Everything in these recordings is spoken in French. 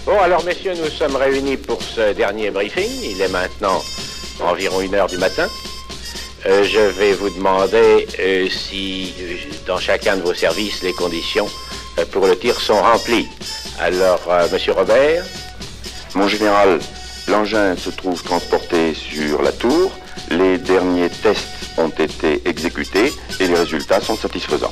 Bon, alors messieurs, nous sommes réunis pour ce dernier briefing. Il est maintenant environ 1h du matin. Je vais vous demander si dans chacun de vos services les conditions pour le tir sont remplies. Alors, monsieur Robert. Mon général, l'engin se trouve transporté sur la tour. Les derniers tests ont été exécutés et les résultats sont satisfaisants.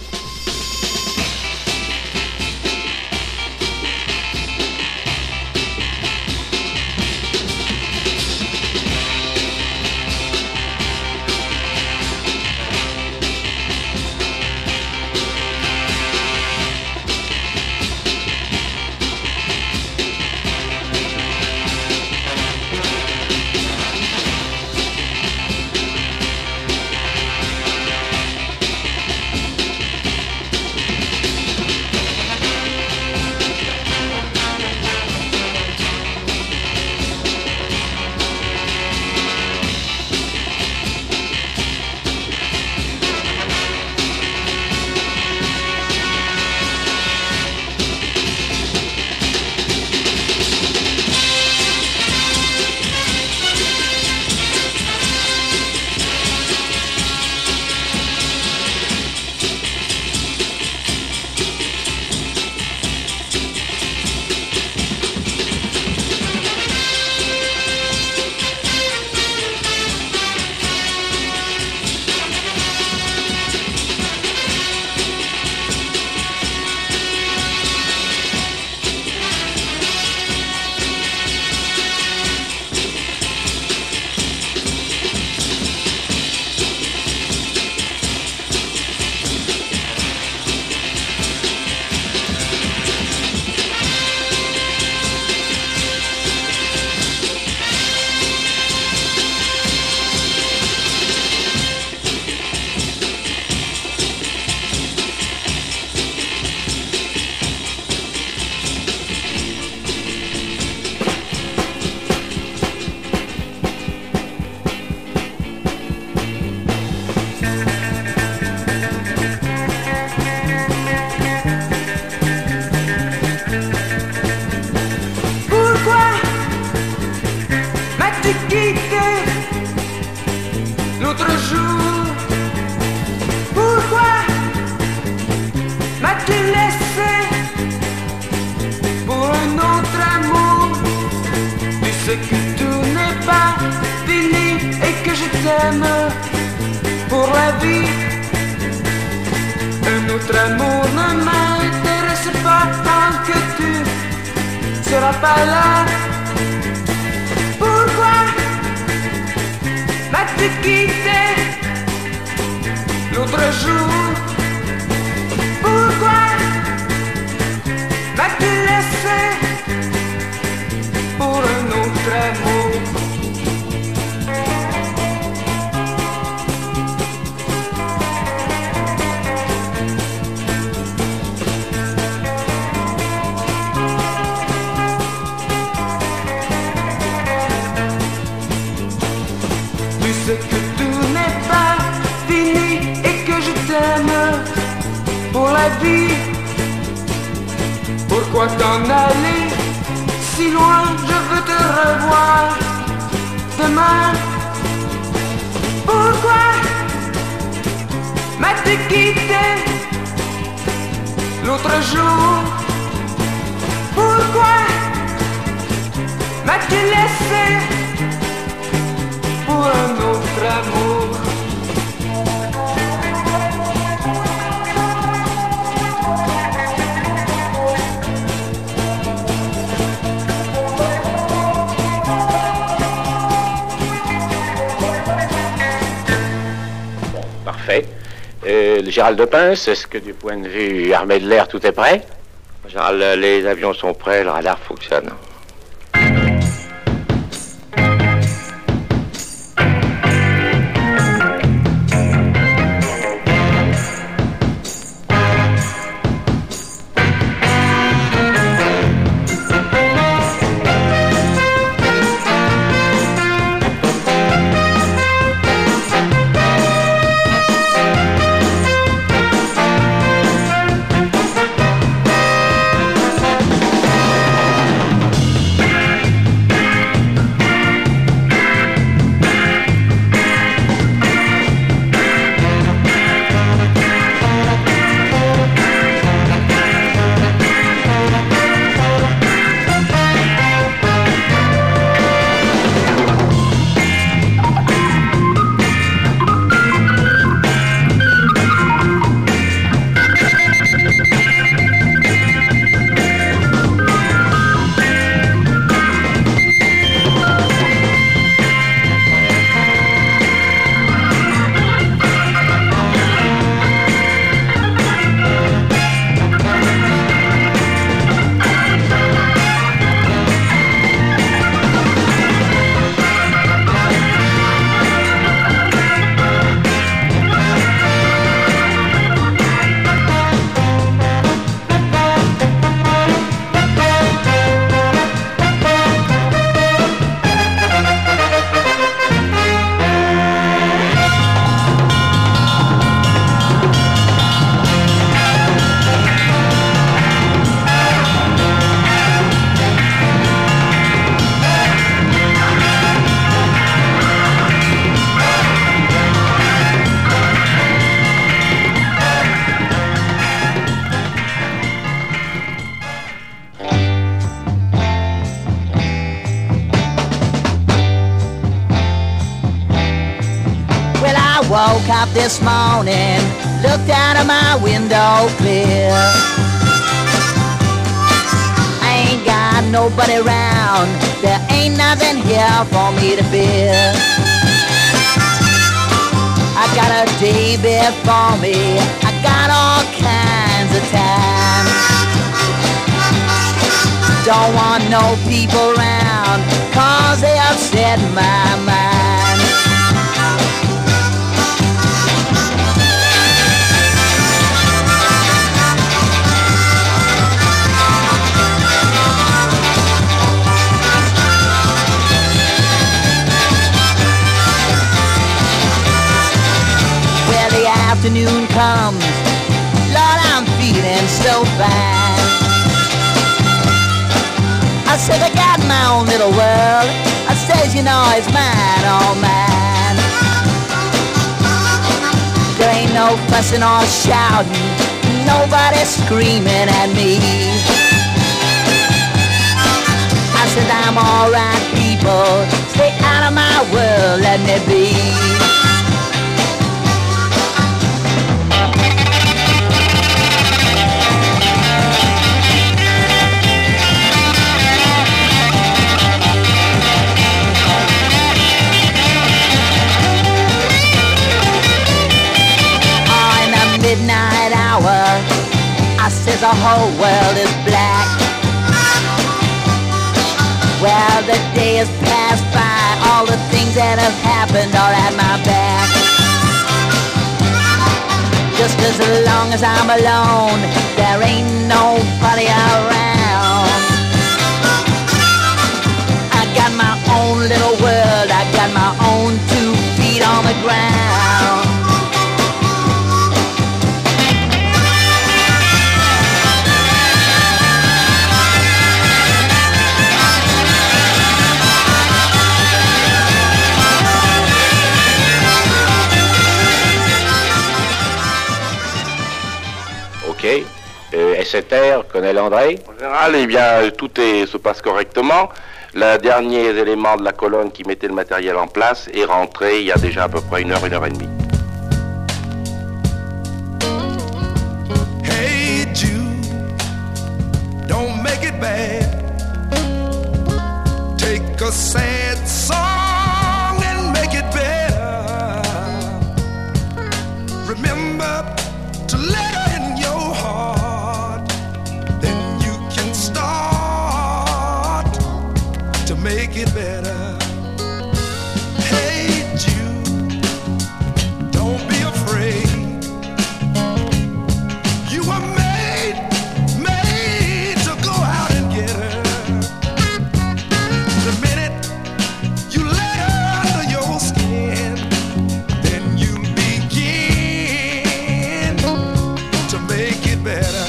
Pour la vie, un autre amour ne m'intéresse pas tant que tu seras pas là. Pourquoi m'as-tu quitté l'autre jour? Pourquoi m'as-tu laissé pour un autre amour? Que tout n'est pas fini et que je t'aime pour la vie. Pourquoi t'en aller si loin? Je veux te revoir demain. Pourquoi m'as-tu quitté l'autre jour? Pourquoi m'as-tu laissé pour un autre amour? Bon, parfait. Le Gérald de Pince, est-ce que du point de vue armée de l'air, tout est prêt? Gérald, les avions sont prêts, le radar fonctionne. woke up this morning, looked out of my window clear. I ain't got nobody around, there ain't nothing here for me to fear. I got a day before me, I got all kinds of time. Don't want no people around, 'cause they upset my mind. Well, the afternoon comes, Lord, I'm feeling so fine. I said I got my own little world, I says, you know, it's mine, all mine. There ain't no fussing or shouting, nobody screaming at me. I said I'm alright, people, stay out of my world, let me be. Midnight hour, I says the whole world is black. Well, the day has passed by, all the things that have happened are at my back. Just as long as I'm alone, there ain't nobody around. I got my own little world, I got my own 2 feet on the ground. STR, Colonel André. En général, eh bien, tout se passe correctement. Le dernier élément de la colonne qui mettait le matériel en place est rentré il y a déjà à peu près 1 heure et demie. Hey Jude, don't make it bad. Take a sad song and make it better. Remember to let her in your heart, then you can start to make it better. Hey Jude, don't be afraid. You were made to go out and get her. The minute you let her under your skin, then you begin to make it better.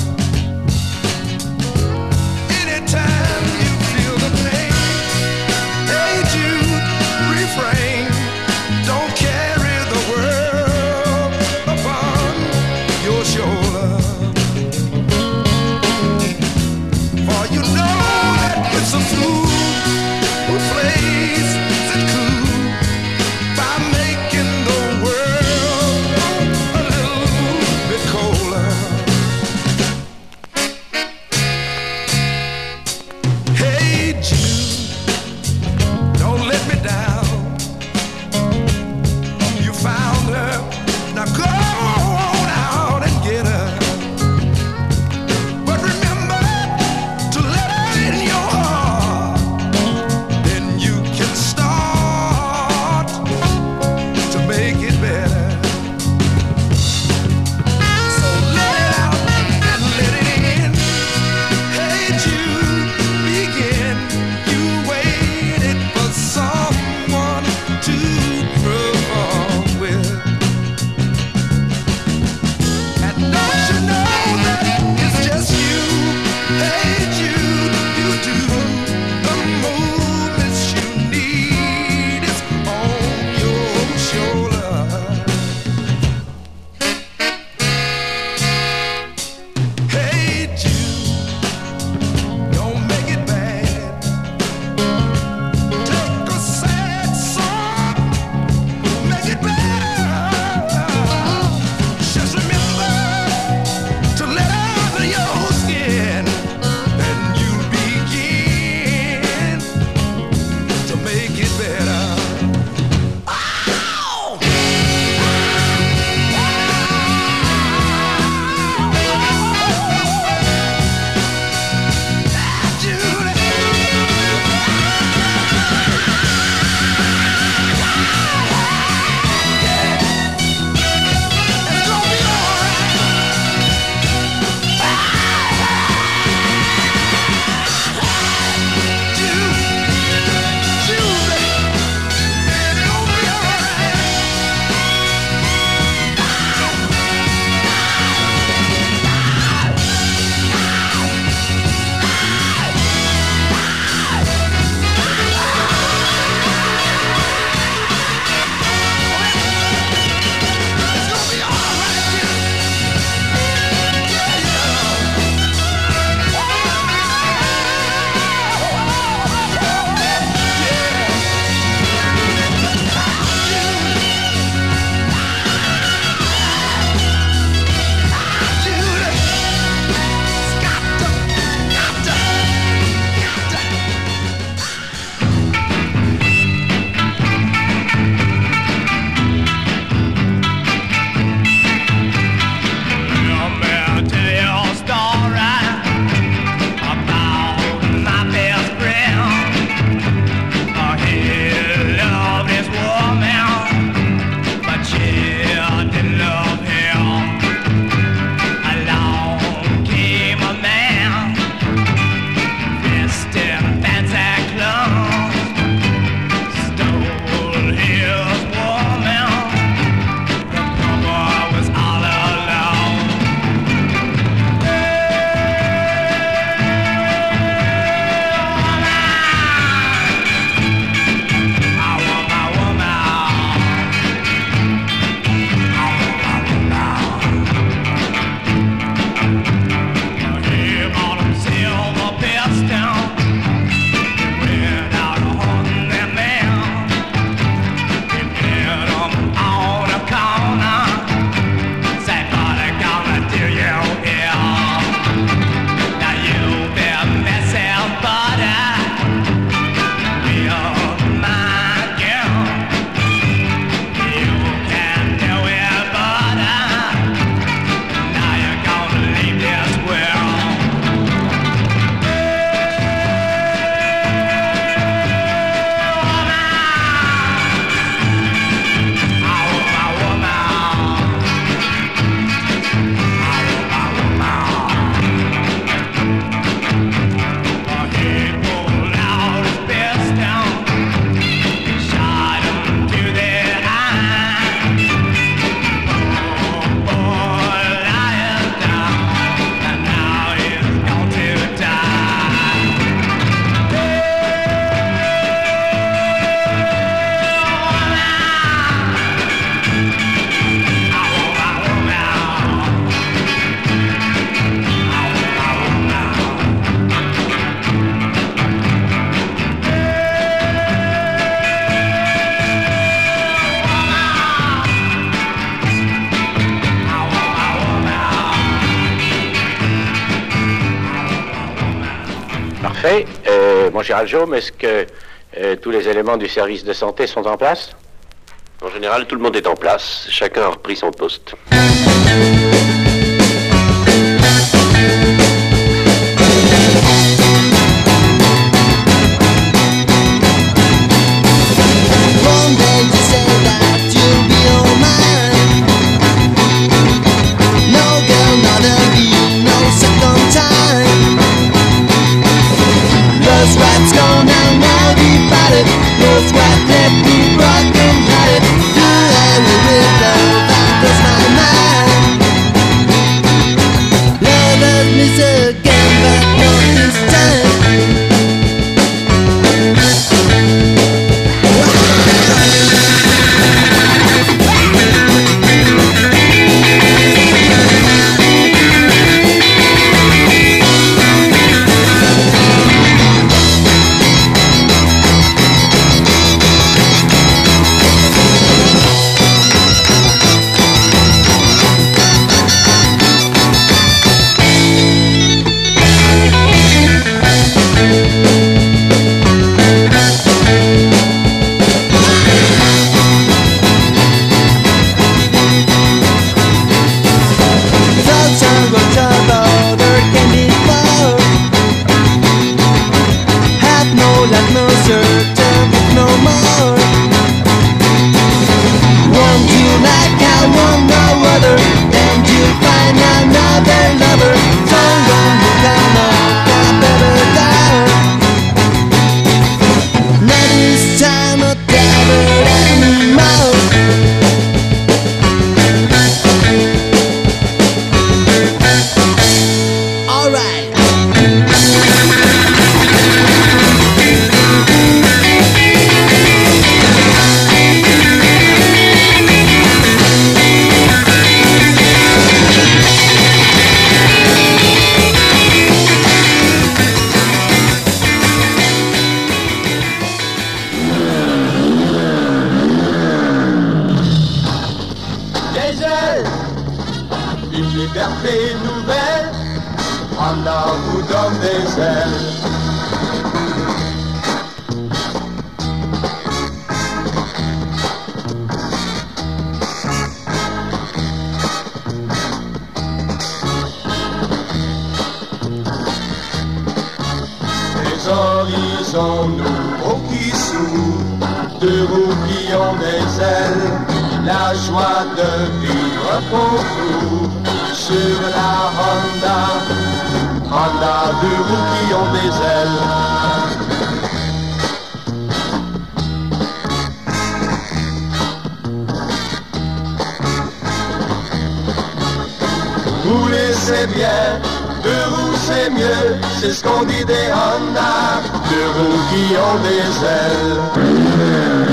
Anytime you feel the pain, hey Jude, refrain. Don't carry the world upon your shoulder. For you know that it's a fool who plays it cool by making the world a little bit colder. Parfait. Mon général Jaume, est-ce que tous les éléments du service de santé sont en place? En général, tout le monde est en place. Chacun a repris son poste. Horizons nouveaux qui s'ouvrent, deux roues qui ont des ailes, la joie de vivre concourt sur la Honda, deux roues qui ont des ailes. Rouler c'est bien, deux roues c'est mieux, c'est ce qu'on dit des Honda, deux roues qui ont des ailes.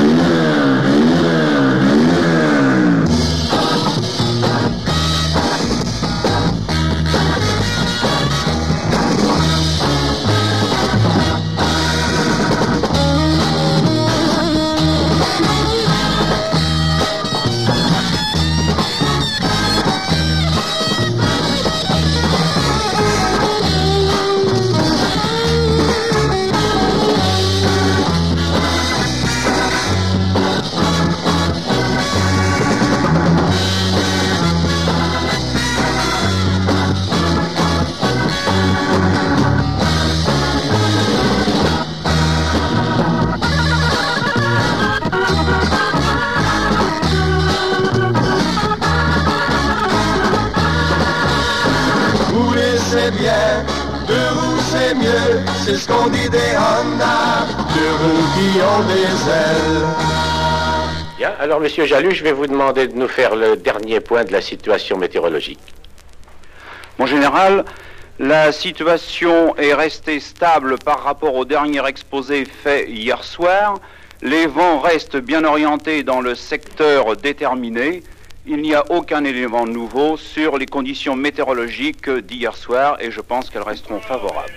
C'est ce qu'on dit des Honda, deux roues qui ont des ailes. Bien, alors Monsieur Jalut, je vais vous demander de nous faire le dernier point de la situation météorologique. Mon général, la situation est restée stable par rapport au dernier exposé fait hier soir. Les vents restent bien orientés dans le secteur déterminé. Il n'y a aucun élément nouveau sur les conditions météorologiques d'hier soir et je pense qu'elles resteront favorables.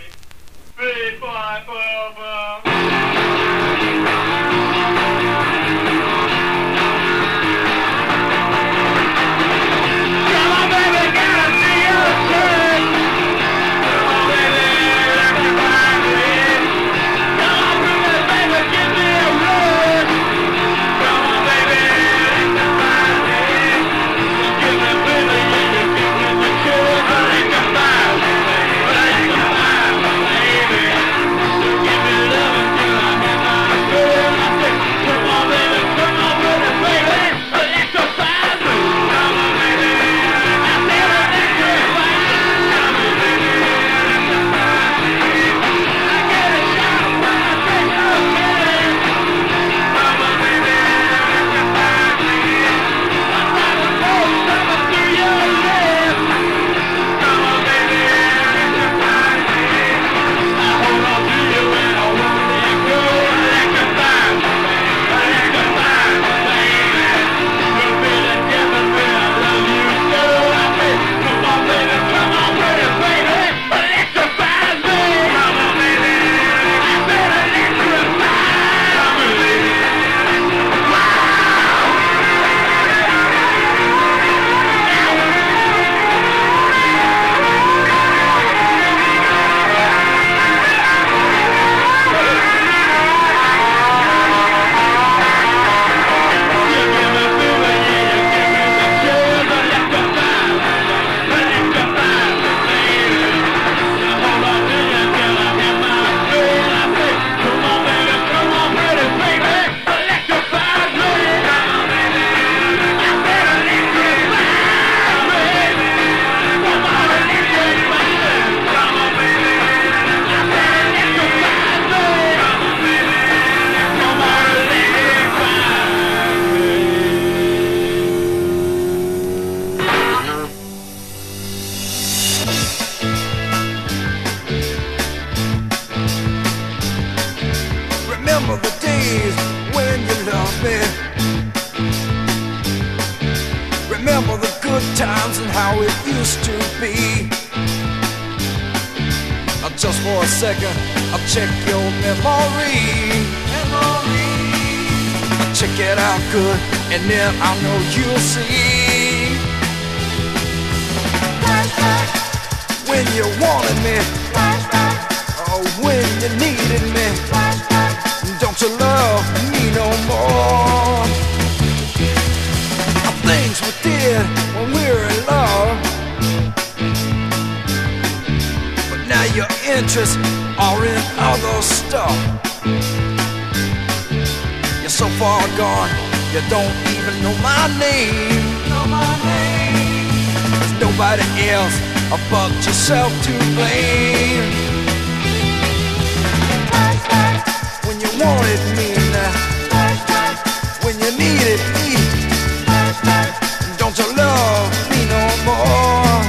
Come on, baby, me. Remember the good times and how it used to be. Just for a second, I'll check your memory. Check it out good, and then I know you'll see. When you wanted me, or when you needed me, don't you love me no more? Things we did when we were in love, but now your interests are in other stuff. You're so far gone, you don't even know my name. There's nobody else but yourself to blame. When you wanted me now, when you needed me, don't you love me no more?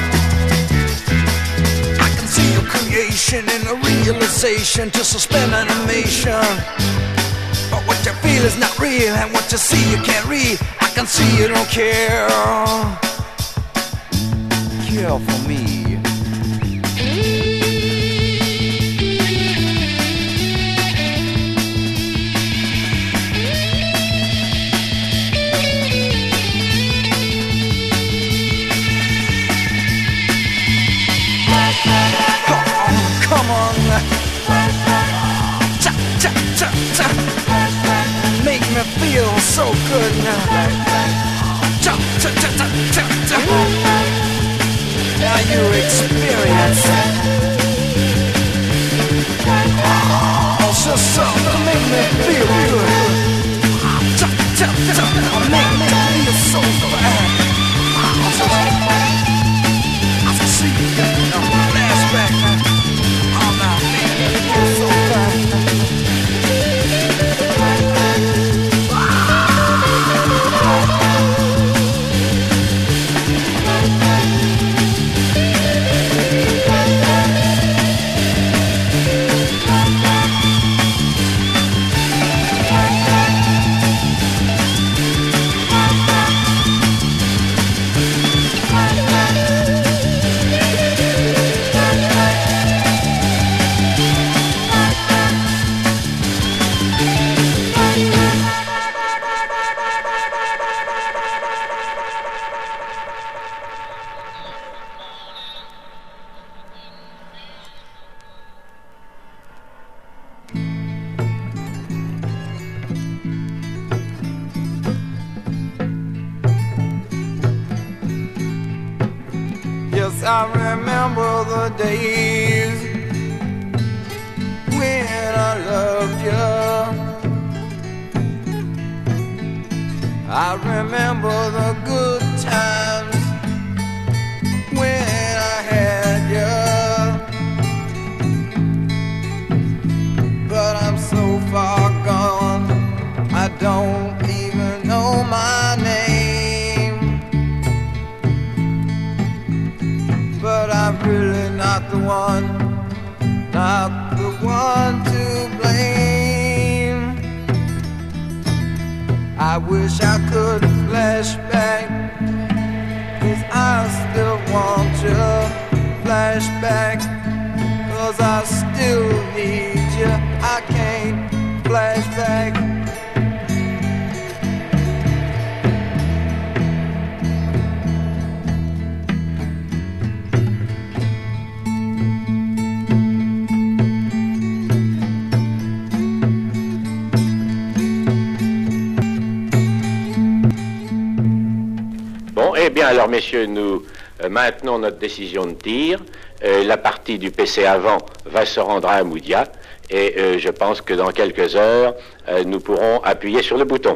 I can see your creation and a realization to suspend animation. But what you feel is not real, and what you see you can't read. I can see you don't care. Care for me. Come on, cha cha cha cha, make me feel so good now. Cha cha cha cha cha cha. Now you experience also something to make me feel good. Cha cha cha, make me feel so fine. I see you in a flashback. I remember the days when I loved you. I remember the good times when I had you. But I'm so far gone, I don't even know my name. But I'm really not the one to blame. I wish I could flash back, 'cause I still want you. Flash back, 'cause I still need you. I can't flash back. Eh bien, alors, messieurs, nous maintenons notre décision de tir. La partie du PC avant va se rendre à Amoudia. Et je pense que dans quelques heures, nous pourrons appuyer sur le bouton.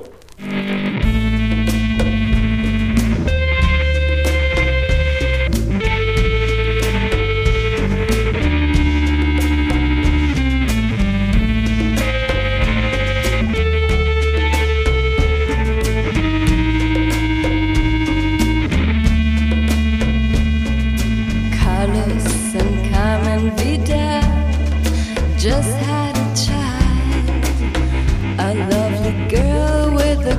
Just had a child, a lovely girl with a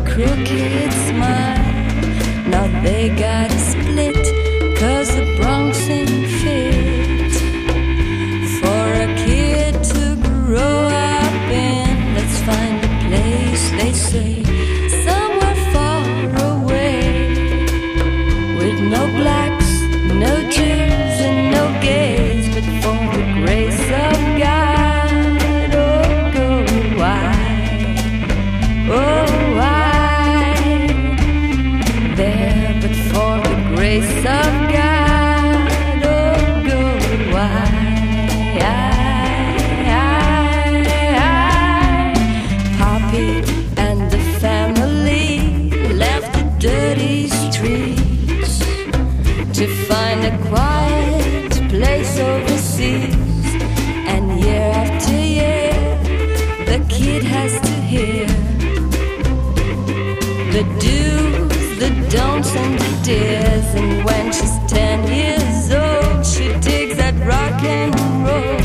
place overseas, and year after year, the kid has to hear the do's, the don'ts, and the dares. And when she's 10 years old, she digs that rock and roll.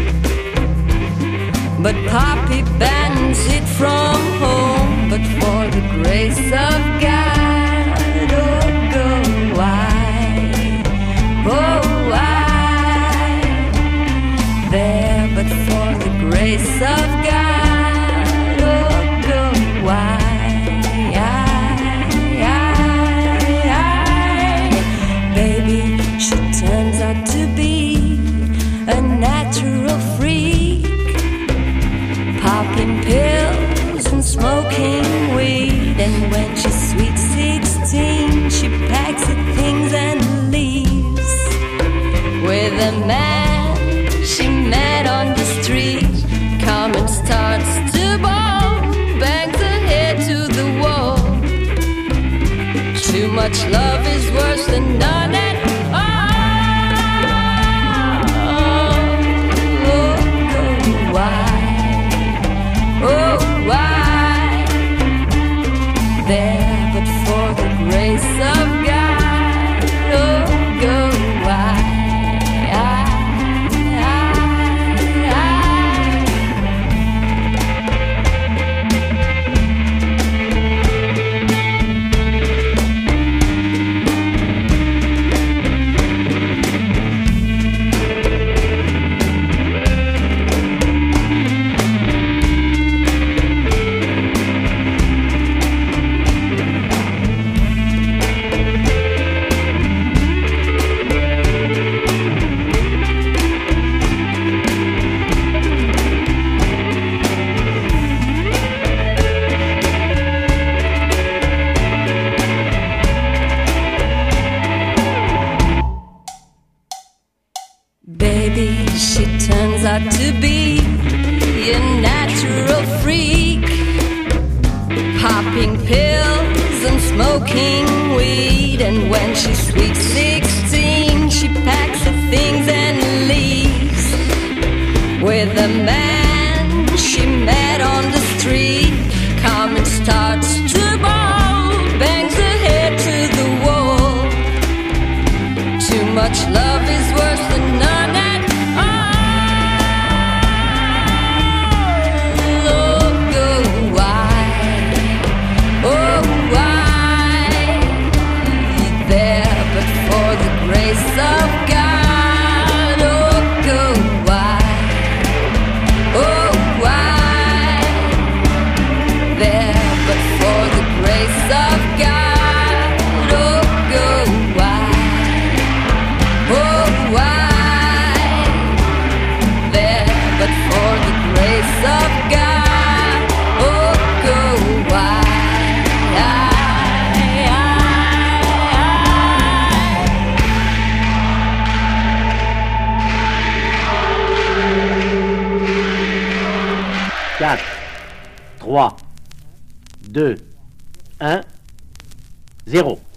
But Poppy bans it from home. But for the grace of God, oh, go why, oh, why there? But for the grace of God, oh, go why. Baby, she turns out to be a natural freak, popping pills and smoking weed. And when she's sweet 16, she packs her things and leaves with a man she met on the street. Come and starts to ball, bangs her head to the wall. Too much love is worse than none at all. Oh, go why, oh, why there? But for the grace of God, oh, go why. Baby, she turns out to be a natural freak, popping pills and smoking weed. And when she's sweet 16, she packs her things and leaves with a man she met on the street. Come and starts to ball, bangs her head to the wall. Too much love is worse than none at all. Oh, go why, oh, why there? But for the grace of God, oh, go why, oh, why there? But for the grace of God, oh, go why, oh, why there? But for the grace of God, oh, go why. Quatre, 3, 2, 1, 0.